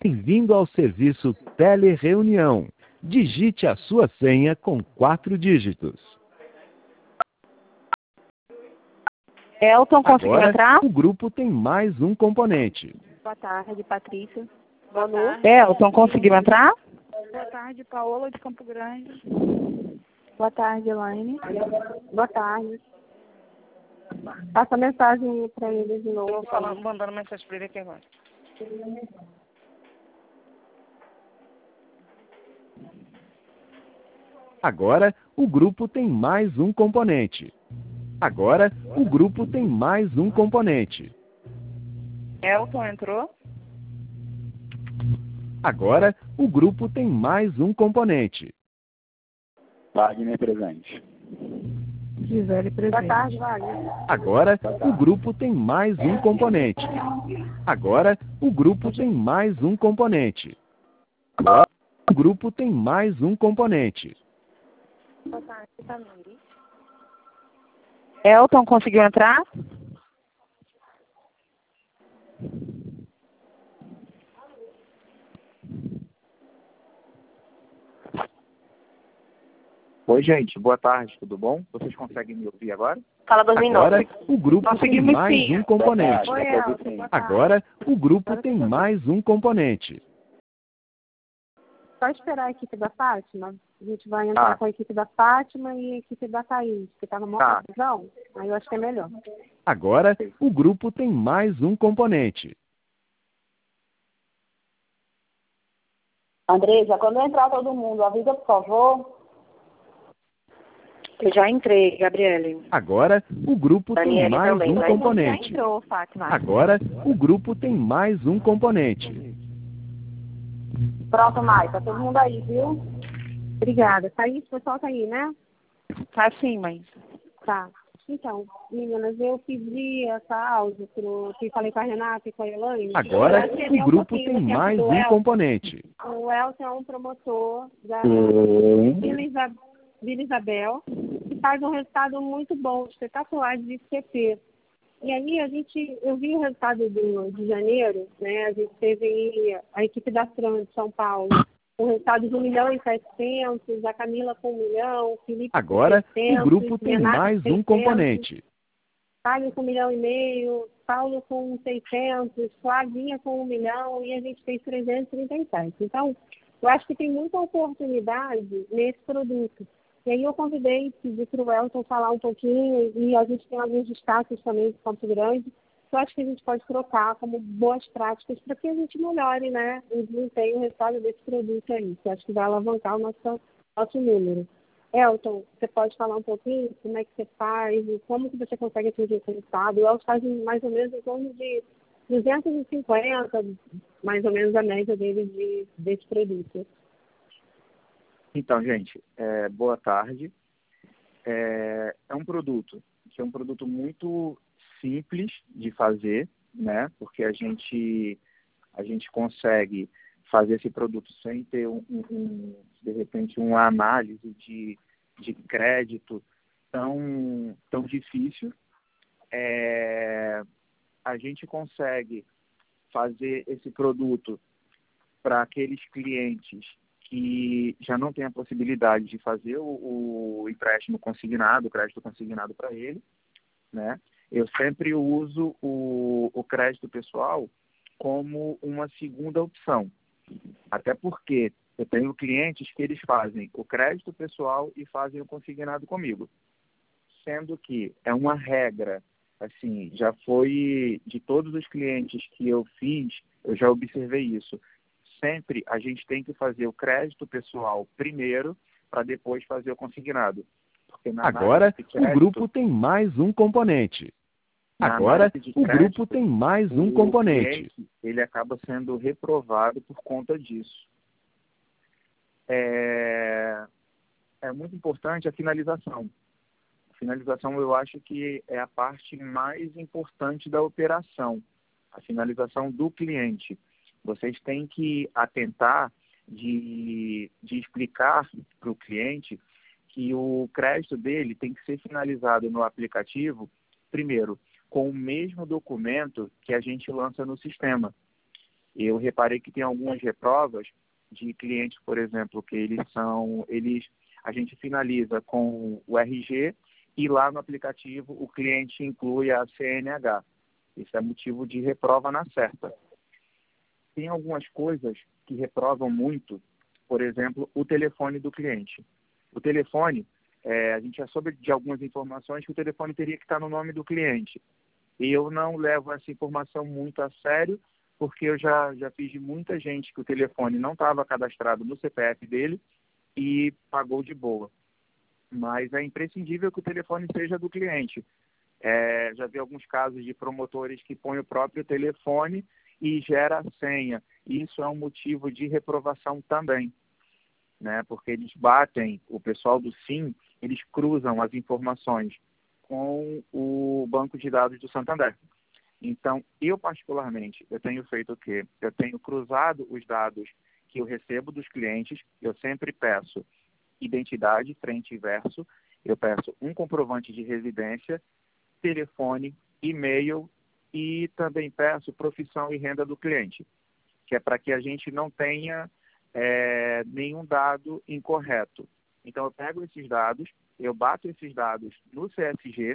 Bem-vindo ao serviço Telereunião. Digite a sua senha com 4 dígitos. Elton, conseguiu Agora, entrar? o grupo tem mais um componente. Boa tarde, Patrícia. Elton, conseguiu entrar? Boa tarde, Paola de Campo Grande. Boa tarde, Elaine. Boa tarde. Passa a mensagem para eles de novo. Estou mandando mensagem para ele aqui agora. Agora, o grupo tem mais um componente. Agora, o grupo tem mais um componente. Elton entrou? Agora, o grupo tem mais um componente. Wagner presente. Gisele presente. Boa tarde, Wagner. Agora, o grupo tem mais um componente. Agora, o grupo tem mais um componente. Agora, o grupo tem mais um componente. Boa tarde, Tamires. Elton, conseguiu entrar? Oi, gente. Boa tarde. Tudo bom? Vocês conseguem me ouvir agora? Fala 2009. Agora, o grupo tem Conseguimos mais sim. um componente. Oi, Elton. Boa tarde. Agora, o grupo tem mais um componente. Só esperar a equipe da Fátima. A gente vai entrar com a equipe da Fátima e a equipe da Thaís, que está numa confusão. Aí eu acho que é melhor. Agora, o grupo tem mais um componente. Andresa, quando entrar todo mundo, avisa, por favor. Eu já entrei, Gabriele. Agora, o grupo tem Daniele mais também, um né? componente. Já entrou, Fátima. Agora, o grupo tem mais um componente. Pronto, Mai, tá todo mundo aí, viu? Obrigada. Thaís, o pessoal tá aí, né? Tá sim, mãe. Tá. Então, meninas, eu pedi essa áudio que falei com a Renata e com a Elaine. Agora, o grupo tem mais um componente. O Elton é um promotor da Vila Isabel, que faz um resultado muito bom, espetacular de ICP. E aí eu vi o resultado de janeiro, né? A gente teve aí a equipe da Fran de São Paulo, o resultado de 1.700.000, a Camila com 1 milhão, o Felipe Agora, com 600, o grupo tem Renato mais com um 600, componente. Caio com 1,5 milhão, Paulo com 600, Flavinha com 1 milhão e a gente fez 337. Então, eu acho que tem muita oportunidade nesse produto. E aí eu convidei, pedi para o Elton falar um pouquinho, e a gente tem alguns destaques também de Campo Grande, que eu acho que a gente pode trocar como boas práticas para que a gente melhore, né, o desempenho, o resultado desse produto aí, que eu acho que vai alavancar o nosso número. Elton, você pode falar um pouquinho como é que você faz, e como que você consegue atingir esse resultado? O Elton faz mais ou menos em torno de 250, mais ou menos a média dele desse produto. Então, gente, boa tarde. É um produto que é um produto muito simples de fazer, né? Porque a gente consegue fazer esse produto sem ter de repente, uma análise de crédito tão difícil. A gente consegue fazer esse produto para aqueles clientes que já não têm a possibilidade de fazer o empréstimo consignado, o crédito consignado para ele, né? Eu sempre uso o crédito pessoal como uma segunda opção, até porque eu tenho clientes que eles fazem o crédito pessoal e fazem o consignado comigo, sendo que é uma regra, assim, já foi de todos os clientes que eu fiz, eu já observei isso. Sempre a gente tem que fazer o crédito pessoal primeiro, para depois fazer o consignado. Porque Agora, crédito, o grupo tem mais um componente. Agora, o grupo tem mais um componente. Cliente, ele acaba sendo reprovado por conta disso. É muito importante a finalização. A finalização, eu acho que é a parte mais importante da operação. A finalização do cliente. Vocês têm que atentar de explicar para o cliente que o crédito dele tem que ser finalizado no aplicativo, primeiro, com o mesmo documento que a gente lança no sistema. Eu reparei que tem algumas reprovas de clientes, por exemplo, que a gente finaliza com o RG e lá no aplicativo o cliente inclui a CNH. Isso é motivo de reprova na certa. Tem algumas coisas que reprovam muito, por exemplo, o telefone do cliente. O telefone, a gente já soube de algumas informações que o telefone teria que estar no nome do cliente. E eu não levo essa informação muito a sério, porque eu já fiz de muita gente que o telefone não estava cadastrado no CPF dele e pagou de boa. Mas é imprescindível que o telefone seja do cliente. Já vi alguns casos de promotores que põem o próprio telefone e gera a senha. Isso é um motivo de reprovação também, né? Porque eles batem, o pessoal do SIM, eles cruzam as informações com o banco de dados do Santander. Então, eu particularmente, eu tenho feito o quê? Eu tenho cruzado os dados que eu recebo dos clientes, eu sempre peço identidade, frente e verso, eu peço um comprovante de residência, telefone, e-mail e também peço profissão e renda do cliente, que é para que a gente não tenha nenhum dado incorreto. Então, eu pego esses dados, eu bato esses dados no CSG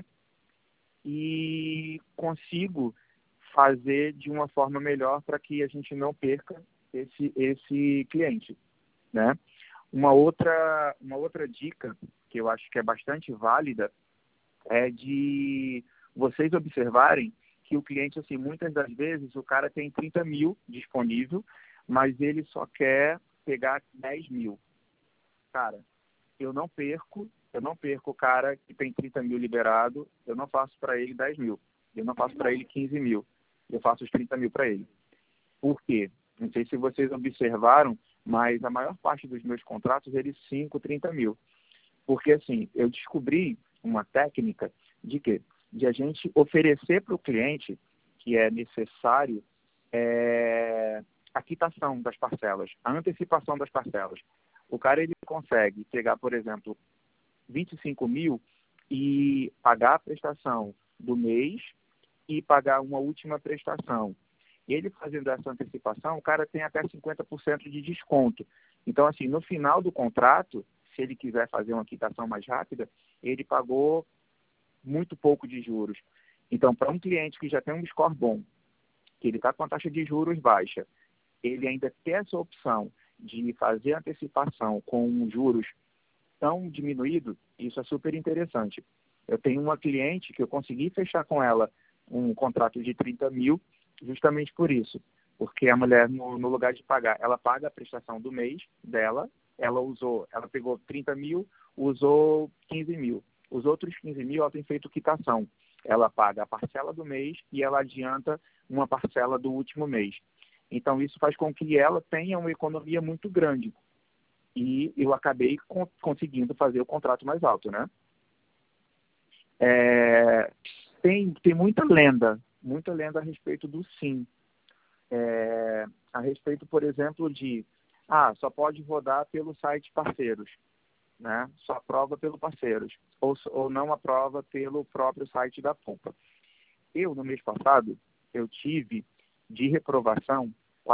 e consigo fazer de uma forma melhor para que a gente não perca esse cliente, né? Uma outra dica que eu acho que é bastante válida é de vocês observarem que o cliente, assim, muitas das vezes o cara tem 30 mil disponível, mas ele só quer pegar 10 mil. Cara, eu não perco o cara que tem 30 mil liberado, eu não faço para ele 10 mil, eu não faço para ele 15 mil, eu faço os 30 mil para ele. Por quê? Não sei se vocês observaram, mas a maior parte dos meus contratos, eles 5, 30 mil. Porque, assim, eu descobri uma técnica de quê? De a gente oferecer para o cliente que é necessário a quitação das parcelas, a antecipação das parcelas. O cara, ele consegue pegar, por exemplo, 25 mil e pagar a prestação do mês e pagar uma última prestação. Ele fazendo essa antecipação, o cara tem até 50% de desconto. Então, assim, no final do contrato, se ele quiser fazer uma quitação mais rápida, ele pagou muito pouco de juros. Então, para um cliente que já tem um score bom, que ele está com a taxa de juros baixa, ele ainda tem essa opção de fazer antecipação com juros tão diminuído, isso é super interessante. Eu tenho uma cliente que eu consegui fechar com ela um contrato de 30 mil, justamente por isso, porque a mulher, no lugar de pagar, ela paga a prestação do mês dela, ela pegou 30 mil, usou 15 mil. Os outros 15 mil, ela tem feito quitação. Ela paga a parcela do mês e ela adianta uma parcela do último mês. Então, isso faz com que ela tenha uma economia muito grande. E eu acabei conseguindo fazer o contrato mais alto, né? Tem muita lenda a respeito do SIM. A respeito, por exemplo, de só pode rodar pelo site parceiros, né? Só aprova pelo parceiros, ou não aprova pelo próprio site da Pompa. Eu, no mês passado, eu tive de reprovação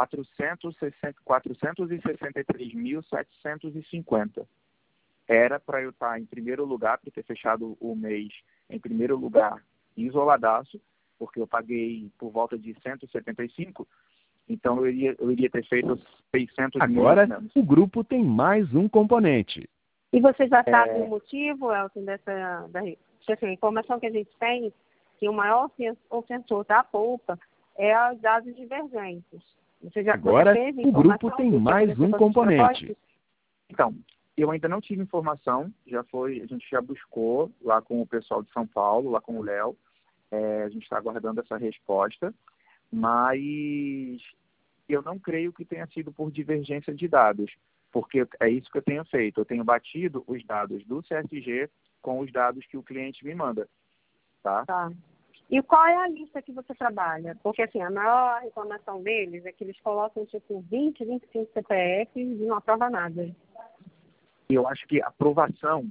463.750. Era para eu estar em primeiro lugar, para ter fechado o mês em primeiro lugar, isoladaço, porque eu paguei por volta de 175, então eu iria ter feito 600 mil. Agora, o grupo tem mais um componente. E você já sabe o motivo, Elton, a informação que a gente tem, que o maior ofensor da Poupa é os dados divergentes. Agora, o grupo tem mais um componente. Então, eu ainda não tive informação, a gente já buscou lá com o pessoal de São Paulo, lá com o Léo, a gente está aguardando essa resposta, mas eu não creio que tenha sido por divergência de dados, porque é isso que eu tenho feito. Eu tenho batido os dados do CSG com os dados que o cliente me manda, tá? Tá. E qual é a lista que você trabalha? Porque, assim, a maior reclamação deles é que eles colocam, 20, 25 CPFs e não aprova nada. Eu acho que aprovação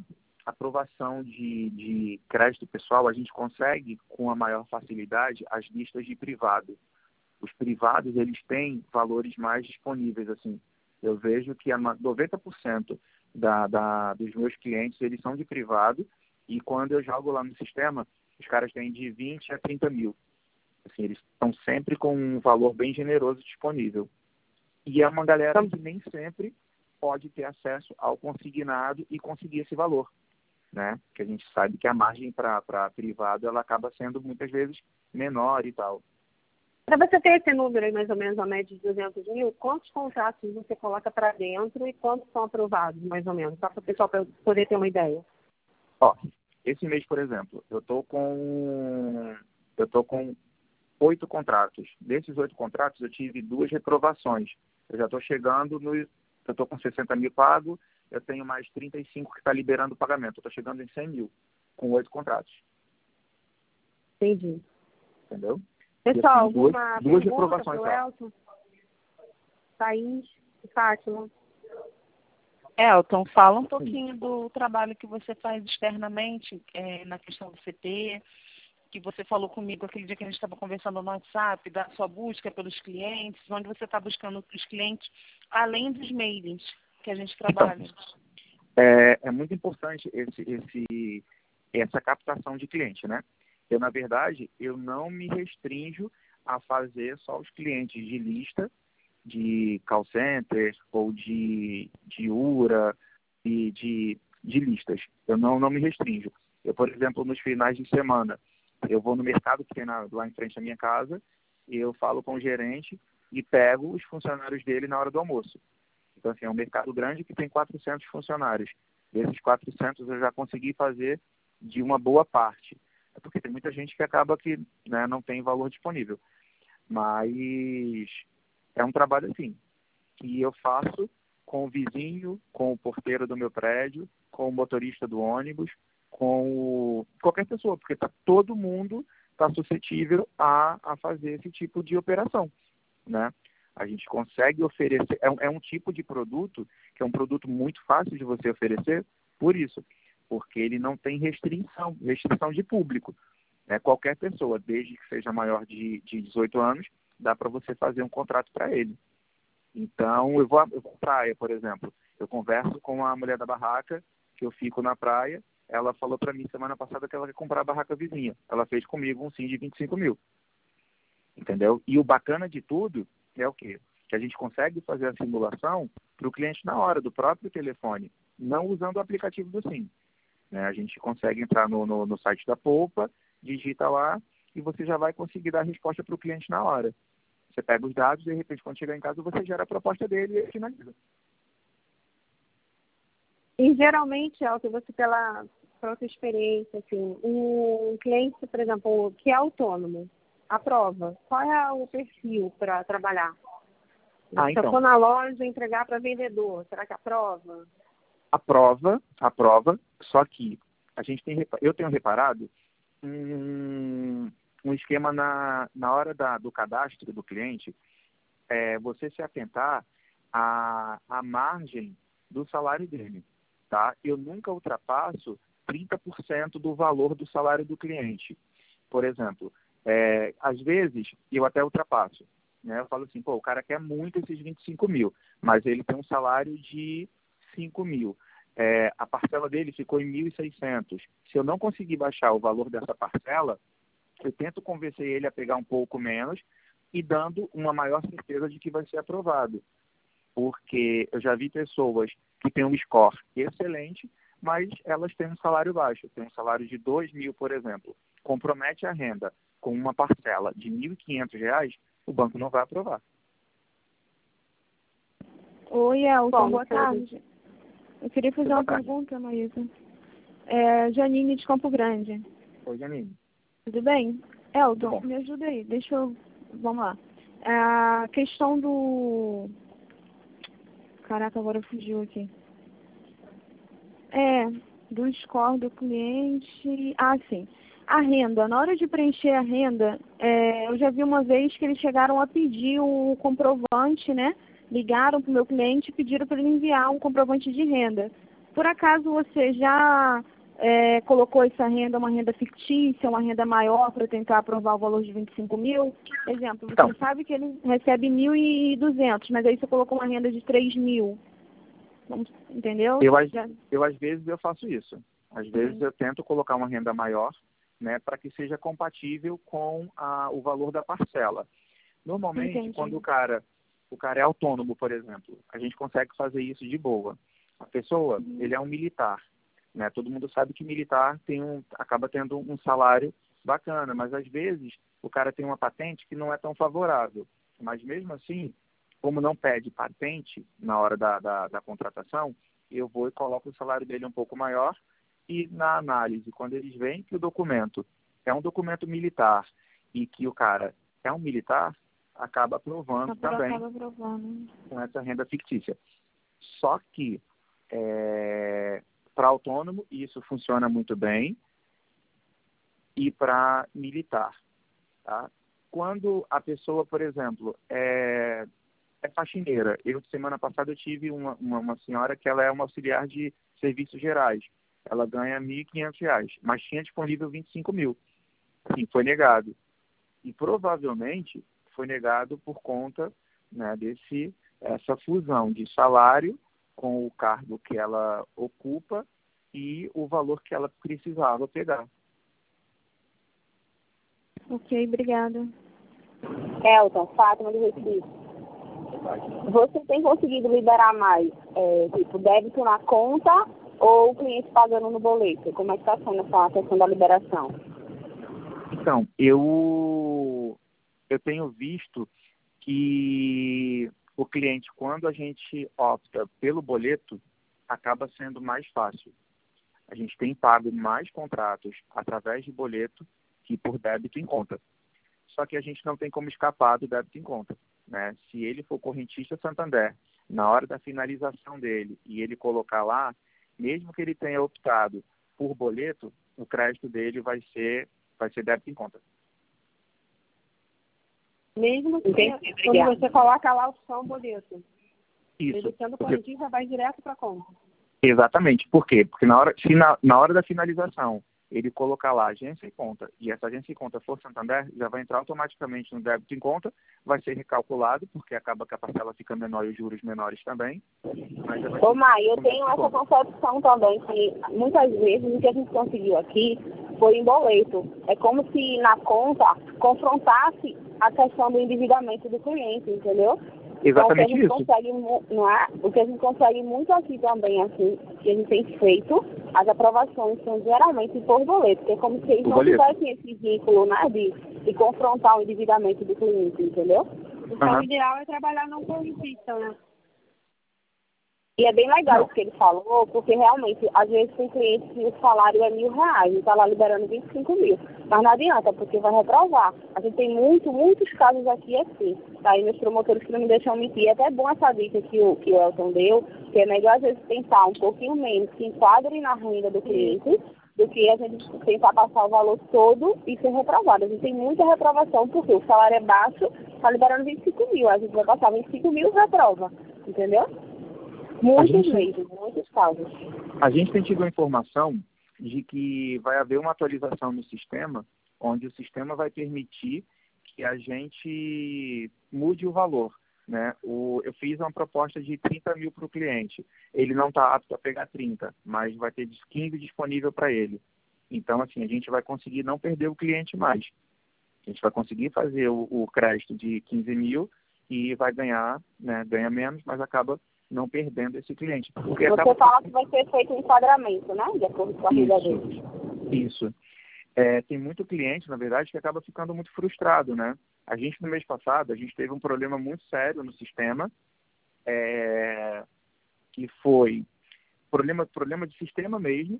de crédito pessoal, a gente consegue, com a maior facilidade, as listas de privado, Os privados, eles têm valores mais disponíveis, assim. Eu vejo que 90% dos meus clientes, eles são de privado, e quando eu jogo lá no sistema, os caras têm de 20 a 30 mil. Assim, eles estão sempre com um valor bem generoso disponível. E é uma galera que nem sempre pode ter acesso ao consignado e conseguir esse valor, né? Porque a gente sabe que a margem para privado, ela acaba sendo muitas vezes menor e tal. Para você ter esse número aí, mais ou menos, a média de 200 mil, quantos contratos você coloca para dentro e quantos são aprovados, mais ou menos? Só para o pessoal poder ter uma ideia. Ó, esse mês, por exemplo, eu tô com 8 contratos. Desses 8 contratos, eu tive 2 reprovações. Eu já estou chegando eu estou com 60 mil pago, eu tenho mais 35 que está liberando o pagamento. Eu estou chegando em 100 mil, com 8 contratos. Entendi. Entendeu? Pessoal, assim, alguma duas pergunta reprovações para o só. Elton? Thaís e Fátima? Elton, fala um pouquinho do trabalho que você faz externamente na questão do CT, que você falou comigo aquele dia que a gente estava conversando no WhatsApp, da sua busca pelos clientes, onde você está buscando os clientes, além dos mailings que a gente trabalha. Então, é muito importante essa captação de cliente, né? Eu, na verdade, eu não me restringo a fazer só os clientes de lista, de call center ou de URA e de listas. Eu não me restringo. Eu, por exemplo, nos finais de semana, eu vou no mercado que tem lá em frente à minha casa, eu falo com o gerente e pego os funcionários dele na hora do almoço. Então, assim, é um mercado grande que tem 400 funcionários. Desses 400 eu já consegui fazer de uma boa parte. É porque tem muita gente que acaba que, né, não tem valor disponível. Mas é um trabalho assim, que eu faço com o vizinho, com o porteiro do meu prédio, com o motorista do ônibus, com qualquer pessoa, porque todo mundo está suscetível a fazer esse tipo de operação, né? A gente consegue oferecer, é um tipo de produto que é um produto muito fácil de você oferecer, por isso, porque ele não tem restrição de público, né? Qualquer pessoa, desde que seja maior de 18 anos, dá para você fazer um contrato para ele. Então, eu vou à praia, por exemplo, eu converso com a mulher da barraca, que eu fico na praia, ela falou para mim semana passada que ela quer comprar a barraca vizinha. Ela fez comigo um sim de 25 mil. Entendeu? E o bacana de tudo é o quê? Que a gente consegue fazer a simulação para o cliente na hora, do próprio telefone, não usando o aplicativo do SIM. Né? A gente consegue entrar no site da Poupa, digita lá e você já vai conseguir dar a resposta para o cliente na hora. Você pega os dados e, de repente, quando chegar em casa, você gera a proposta dele e ele finaliza. E, geralmente, Elton, você, pela própria experiência, assim, um cliente, por exemplo, que é autônomo, aprova. Qual é o perfil para trabalhar? Se eu for na loja entregar para vendedor, será que aprova? Aprova, só que eu tenho reparado um esquema na hora do cadastro do cliente, você se atentar à margem do salário dele, tá? Eu nunca ultrapasso 30% do valor do salário do cliente. Por exemplo, às vezes eu até ultrapasso, né? Eu falo assim, o cara quer muito esses 25 mil, mas ele tem um salário de 5 mil. A parcela dele ficou em 1.600. Se eu não conseguir baixar o valor dessa parcela, eu tento convencer ele a pegar um pouco menos e dando uma maior certeza de que vai ser aprovado. Porque eu já vi pessoas que têm um score excelente, mas elas têm um salário baixo. Tem um salário de 2 mil, por exemplo. Compromete a renda com uma parcela de R$ 1.500, o banco não vai aprovar. Oi, Elton, boa tarde. Eu queria fazer uma pergunta, Maísa. Janine de Campo Grande. Oi, Janine. Tudo bem? Elton, me ajuda aí. Vamos lá. A questão do... Caraca, agora fugiu aqui. Do score do cliente... Ah, sim. A renda. Na hora de preencher a renda, eu já vi uma vez que eles chegaram a pedir o comprovante, né? Ligaram para o meu cliente e pediram para ele enviar um comprovante de renda. Por acaso você já colocou essa renda, uma renda fictícia, uma renda maior para tentar aprovar o valor de 25 mil? Exemplo, você sabe que ele recebe 1.200, mas aí você colocou uma renda de 3 mil. Entendeu? Às vezes eu faço isso. Às vezes eu tento colocar uma renda maior, né, para que seja compatível com o valor da parcela. Normalmente, Entendi. quando o cara é autônomo, por exemplo, a gente consegue fazer isso de boa. A pessoa, ele é um militar, né? Todo mundo sabe que militar acaba tendo um salário bacana, mas às vezes o cara tem uma patente que não é tão favorável. Mas mesmo assim, como não pede patente na hora da contratação, eu vou e coloco o salário dele um pouco maior e na análise, quando eles veem que o documento é um documento militar e que o cara é um militar, acaba aprovando também com essa renda fictícia. Só que para autônomo isso funciona muito bem e para militar, tá? Quando a pessoa, por exemplo, é faxineira. Semana passada eu tive uma senhora que ela é uma auxiliar de serviços gerais. Ela ganha R$ 1.500, mas tinha disponível 25 mil. E foi negado. E provavelmente foi negado por conta, né, essa fusão de salário com o cargo que ela ocupa e o valor que ela precisava pegar. Ok, obrigada. Elton, Fátima do Recife. Você tem conseguido liberar mais, débito na conta ou o cliente pagando no boleto? Como é que está sendo essa questão da liberação? Então, eu tenho visto que o cliente, quando a gente opta pelo boleto, acaba sendo mais fácil. A gente tem pago mais contratos através de boleto que por débito em conta. Só que a gente não tem como escapar do débito em conta, né? Se ele for correntista Santander, na hora da finalização dele, e ele colocar lá, mesmo que ele tenha optado por boleto, o crédito dele vai ser débito em conta. Mesmo que quando você coloca lá a opção boleto. Isso. Ele sendo correntista, vai direto para a conta. Exatamente. Por quê? Porque na hora da finalização, ele colocar lá agência e conta, e essa agência e conta for Santander, já vai entrar automaticamente no débito em conta, vai ser recalculado, porque acaba que a parcela fica menor e os juros menores também. Ô, Mai, eu tenho essa concepção também, que muitas vezes o que a gente conseguiu aqui foi em boleto. É como se na conta confrontasse a questão do endividamento do cliente, entendeu? Exatamente então, o que a gente consegue muito aqui também, assim, que a gente tem feito, as aprovações são geralmente por boleto, porque é como se eles não tivessem esse vínculo, né, de confrontar o endividamento do cliente, entendeu? Então, o ideal é trabalhar não correntista, né? E é bem legal isso que ele falou, porque realmente, às vezes tem cliente que o salário é R$1.000 e está lá liberando 25 mil. Mas não adianta, porque vai reprovar. A gente tem muitos casos aqui assim. Tá? E meus promotores que não me deixam mentir. É até bom essa dica que o Elton deu, que é melhor às vezes tentar um pouquinho menos, que enquadre na renda do cliente, do que a gente tentar passar o valor todo e ser reprovado. A gente tem muita reprovação, porque o salário é baixo, está liberando 25 mil. A gente vai passar 25 mil e reprova. Entendeu? Muitos casos. A gente tem tido a informação de que vai haver uma atualização no sistema, onde o sistema vai permitir que a gente mude o valor, né? Eu fiz uma proposta de 30 mil para o cliente. Ele não está apto a pegar 30, mas vai ter 15 disponível para ele. Então, assim, a gente vai conseguir não perder o cliente mais. A gente vai conseguir fazer o crédito de 15 mil e vai ganhar, né? Ganha menos, mas acaba não perdendo esse cliente. Porque você fala que vai ser feito um enquadramento, né? De acordo com a renda dele. Isso. Tem muito cliente, na verdade, que acaba ficando muito frustrado, né? A gente, no mês passado, a gente teve um problema muito sério no sistema, que foi problema de sistema mesmo,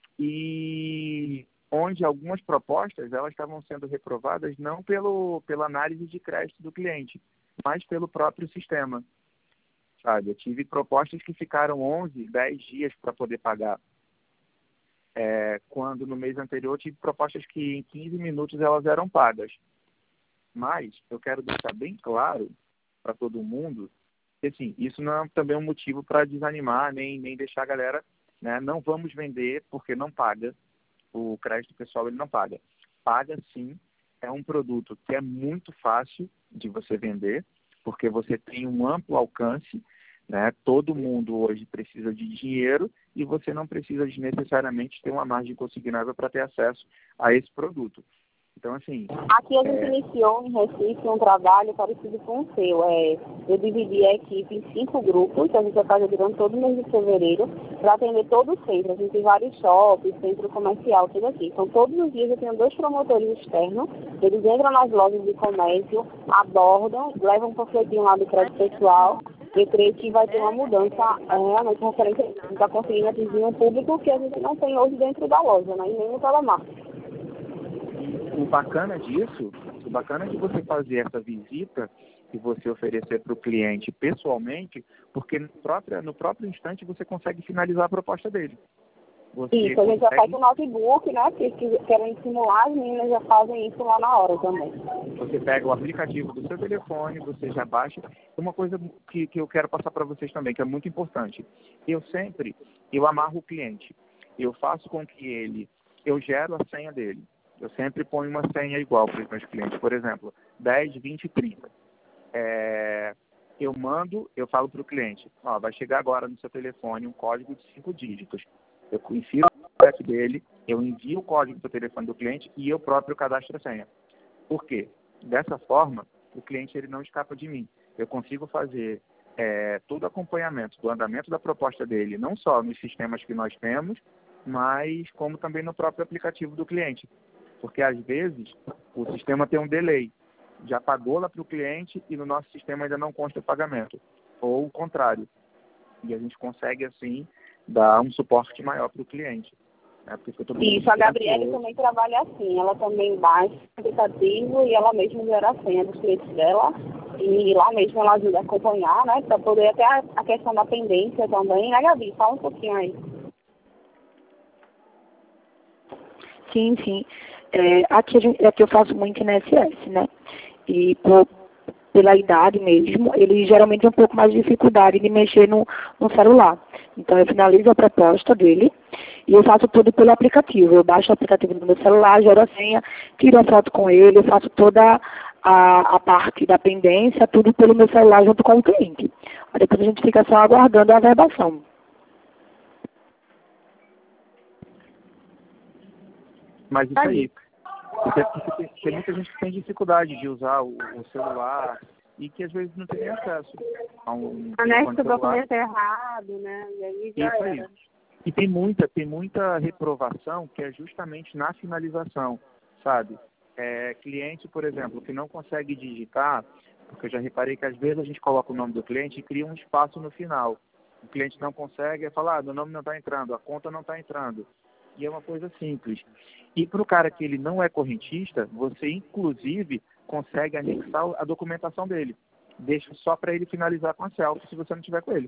e onde algumas propostas elas estavam sendo reprovadas não pela análise de crédito do cliente, mas pelo próprio sistema. Sabe? Eu tive propostas que ficaram 11, 10 dias para poder pagar. Quando no mês anterior eu tive propostas que em 15 minutos elas eram pagas. Mas eu quero deixar bem claro para todo mundo que assim, isso não é também um motivo para desanimar, nem deixar a galera né? Não vamos vender porque não paga. O crédito pessoal ele não paga. Paga sim, é um produto que é muito fácil de você vender, porque você tem um amplo alcance, né? Todo mundo hoje precisa de dinheiro e você não precisa de necessariamente ter uma margem consignável para ter acesso a esse produto. Então, assim... Aqui a gente iniciou em Recife um trabalho parecido com o seu. Eu dividi a equipe em 5 grupos, que a gente vai fazer durante todo o mês de fevereiro, para atender todo o centro. A gente tem vários shoppings, centro comercial, tudo aqui. Então, todos os dias eu tenho 2 promotores externos, eles entram nas lojas de comércio, abordam, levam um panfletinho lá do crédito pessoal. Eu creio que vai ter uma mudança realmente referente a isso. A gente está conseguindo atingir um público que a gente não tem hoje dentro da loja, né? E nem no telemarketing. O bacana disso, o bacana de você fazer essa visita e você oferecer para o cliente pessoalmente, porque no próprio instante você consegue finalizar a proposta dele. Isso, a gente já faz o notebook, né? Que querem simular, as meninas já fazem isso lá na hora também. Você pega o aplicativo do seu telefone, você já baixa. Uma coisa que eu quero passar para vocês também, que é muito importante. Eu amarro o cliente. Eu faço com que eu gero a senha dele. Eu sempre ponho uma senha igual para os meus clientes. Por exemplo, 10, 20, 30. Eu falo para o cliente, vai chegar agora no seu telefone um código de 5 dígitos. Eu confiro o CPF dele, eu envio o código para o telefone do cliente e eu próprio cadastro a senha. Por quê? Dessa forma, o cliente ele não escapa de mim. Eu consigo fazer todo o acompanhamento do andamento da proposta dele, não só nos sistemas que nós temos, mas como também no próprio aplicativo do cliente. Porque, às vezes, o sistema tem um delay. Já pagou lá para o cliente e no nosso sistema ainda não consta o pagamento. Ou o contrário. E a gente consegue, assim, dar um suporte maior para o cliente. Né? Isso, a Gabriele também trabalha assim. Ela também baixa o aplicativo e ela mesma gera a senha dos clientes dela. E lá mesmo ela ajuda a acompanhar, né? Para poder até a questão da pendência também. Né, Gabi? Fala um pouquinho aí. Sim. Aqui eu faço muito INSS, né? E pela idade mesmo, ele geralmente tem um pouco mais de dificuldade de mexer no celular. Então, eu finalizo a proposta dele e eu faço tudo pelo aplicativo. Eu baixo o aplicativo no meu celular, gero a senha, tiro a foto com ele, eu faço toda a parte da pendência, tudo pelo meu celular junto com o cliente. Aí depois a gente fica só aguardando a averbação. Mas isso aí, tem muita gente que tem dificuldade de usar o celular e que às vezes não tem acesso a um anexo o documento errado, né? E aí já isso aí. E tem muita reprovação que é justamente na finalização, sabe? Cliente, por exemplo, que não consegue digitar, porque eu já reparei que às vezes a gente coloca o nome do cliente e cria um espaço no final. O cliente não consegue, falar, meu nome não está entrando, a conta não está entrando. E é uma coisa simples. E para o cara que ele não é correntista, você inclusive consegue anexar a documentação dele. Deixa só para ele finalizar com a selfie, se você não tiver com ele.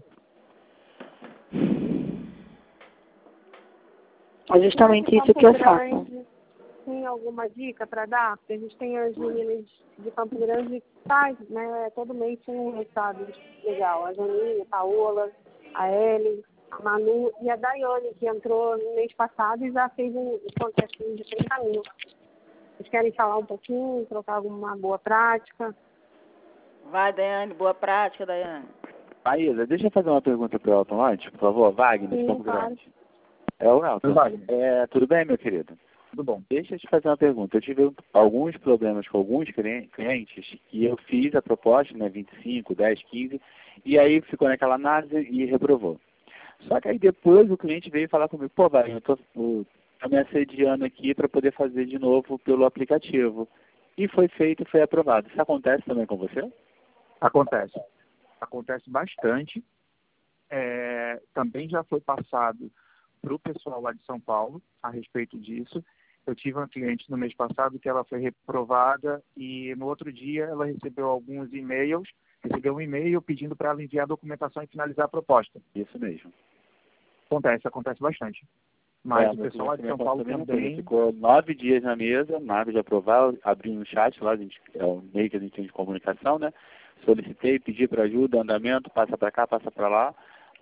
É justamente isso que eu faço. Tem alguma dica para dar? Porque a gente tem as meninas de Campo Grande que faz, né? Todo mês tem um resultado legal. A Janine, a Paola, a Ellen, a Manu e a Daiane, que entrou no mês passado e já fez um contestinho de 30 mil. Vocês querem falar um pouquinho, trocar alguma boa prática? Vai, Daiane, boa prática, Daiane. Maísa, deixa eu fazer uma pergunta para o Elton antes, por favor. Wagner, de Campo Grande. O Elton. Tudo bem, meu querido? Tudo bom. Deixa eu te fazer uma pergunta. Eu tive alguns problemas com alguns clientes e eu fiz a proposta, né, 25, 10, 15, e aí ficou naquela análise e reprovou. Só que aí depois o cliente veio falar comigo, Wagner, eu tô me assediando aqui para poder fazer de novo pelo aplicativo. E foi feito, foi aprovado. Isso acontece também com você? Acontece. Acontece bastante. Também já foi passado para o pessoal lá de São Paulo a respeito disso. Eu tive uma cliente no mês passado que ela foi reprovada e no outro dia ela recebeu alguns e-mails, recebeu um e-mail pedindo para ela enviar a documentação e finalizar a proposta. Isso mesmo. Acontece bastante. Mas o pessoal lá de São Paulo também... Ficou 9 dias na mesa, nada de aprovar, abri um chat lá, é um meio que a gente tem de comunicação, né? Solicitei, pedi para ajuda, andamento, passa para cá, passa para lá.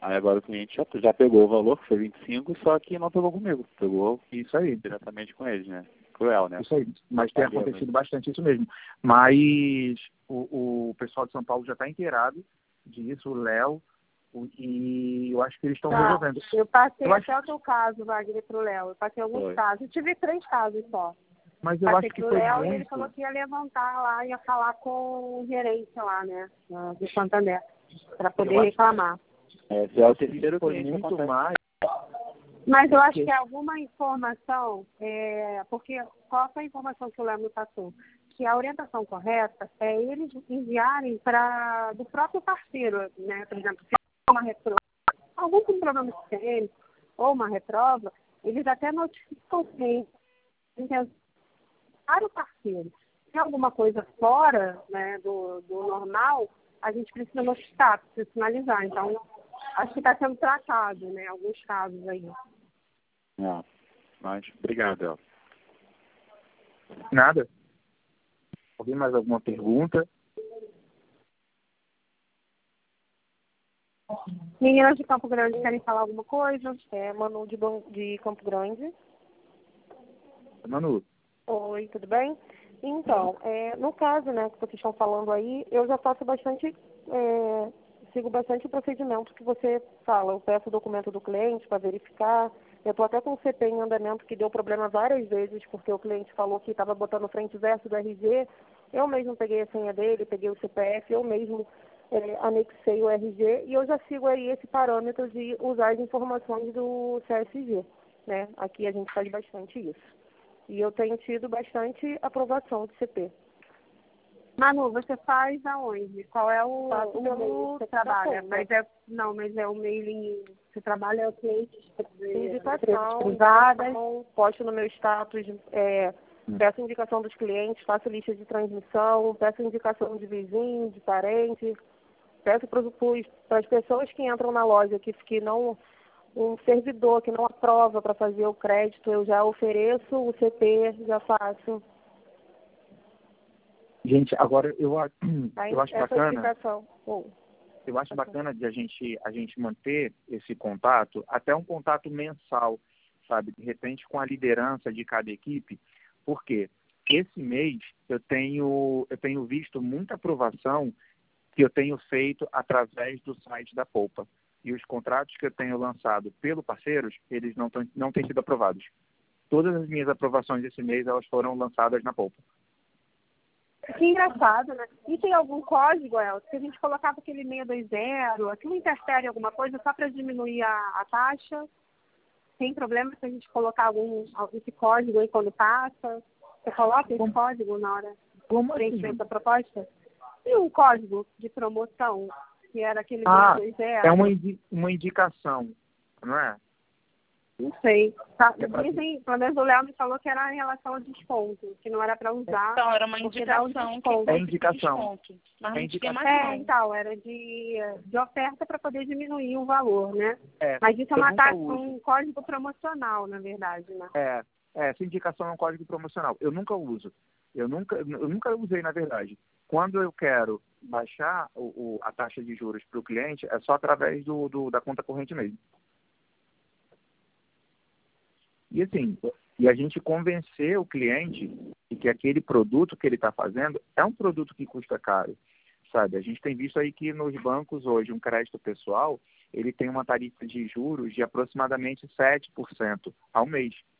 Aí agora o cliente já pegou o valor, que foi 25, só que não pegou comigo. Pegou Isso aí. diretamente com eles, né? Cruel, né? Isso aí. Mas tem acontecido bastante isso mesmo. Mas o pessoal de São Paulo já está inteirado disso, o Léo, e eu acho que eles estão resolvendo. Eu passei até o teu caso, Wagner, para o Léo. Eu passei alguns casos. Eu tive 3 casos só. Mas eu passei acho que pro foi Léo muito... e ele falou que ia levantar lá, ia falar com o gerente lá, né, do Santander, para poder reclamar. Esse é o terceiro foi cliente muito acontece. mais... Mas eu acho que alguma informação, porque qual foi a informação que o Léo me passou? Que a orientação correta é eles enviarem do próprio parceiro, né? Por exemplo, se é uma reprova, algum problema de CM ou uma reprova, eles até notificam o cliente para o parceiro. Se é alguma coisa fora, né, do normal, a gente precisa notificar, precisa sinalizar. Então, acho que está sendo tratado, né, alguns casos aí. Mas, obrigado, El. Nada. Alguém mais alguma pergunta? Meninas de Campo Grande querem falar alguma coisa? Manu de Campo Grande. Manu. Oi, tudo bem? Então, no caso, né, que vocês estão falando aí, eu já faço bastante, sigo bastante o procedimento que você fala. Eu peço o documento do cliente para verificar. Eu estou até com o CP em andamento que deu problema várias vezes, porque o cliente falou que estava botando frente e verso do RG. Eu mesmo peguei a senha dele, peguei o CPF, eu mesmo anexei o RG e eu já sigo aí esse parâmetro de usar as informações do CSG, né? Aqui a gente faz bastante isso. E eu tenho tido bastante aprovação do CP. Manu, você faz aonde? Qual é o e-mail que você trabalha? Mas é o mailing. Você trabalha clientes privadas. Posto no meu status, peço indicação dos clientes, faço lista de transmissão, peço indicação de vizinho, de parente, peço para as pessoas que entram na loja que não, um servidor que não aprova para fazer o crédito, eu já ofereço o CP, já faço. Gente, agora eu acho bacana. Eu acho bacana de a gente manter esse contato, até um contato mensal, sabe? De repente com a liderança de cada equipe, porque esse mês eu tenho visto muita aprovação que eu tenho feito através do site da Poupa. E os contratos que eu tenho lançado pelo parceiros, eles não têm sido aprovados. Todas as minhas aprovações desse mês, elas foram lançadas na Poupa. Que engraçado, né? E tem algum código, Elton, que a gente colocava aquele 620, aquilo interfere em alguma coisa só para diminuir a taxa? Tem problema se a gente colocar esse código aí quando passa? Você coloca esse código na hora de preencher essa proposta? E um código de promoção, que era aquele 620? É uma indicação, não é? Não sei. Dizem, pelo menos o Léo me falou que era em relação ao desconto, que não era para usar. Então, era uma indicação. É indicação. Mas não tinha mais não. Então, era de oferta para poder diminuir o valor, né? Mas isso é um código promocional, na verdade, né? Essa indicação é um código promocional. Eu nunca uso. Eu nunca usei, na verdade. Quando eu quero baixar a taxa de juros para o cliente, é só através da conta corrente mesmo. E assim, a gente convencer o cliente de que aquele produto que ele está fazendo é um produto que custa caro, sabe? A gente tem visto aí que nos bancos hoje, um crédito pessoal, ele tem uma tarifa de juros de aproximadamente 7% ao mês.